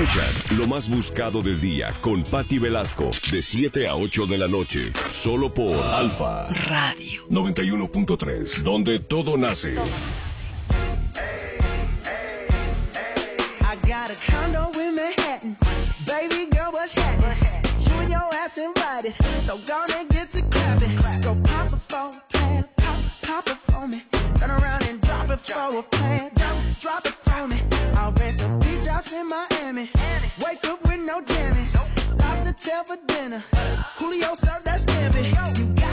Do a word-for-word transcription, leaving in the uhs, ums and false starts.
Escuchas lo más buscado del día con Patti Velasco de siete a ocho de la noche, solo por Alfa Radio noventa y uno punto tres, donde todo nace. I got a condo in Manhattan. Baby girl, what's happening? You and your ass invited, so gonna get to clapping. Go pop it for a plan, pop, pop it for me. Turn around and drop it for a plan, drop, drop it for me. I'll rent a beach house in Miami. Wake up with no jammies. Lobster tail for dinner. Julio served that scampi. You got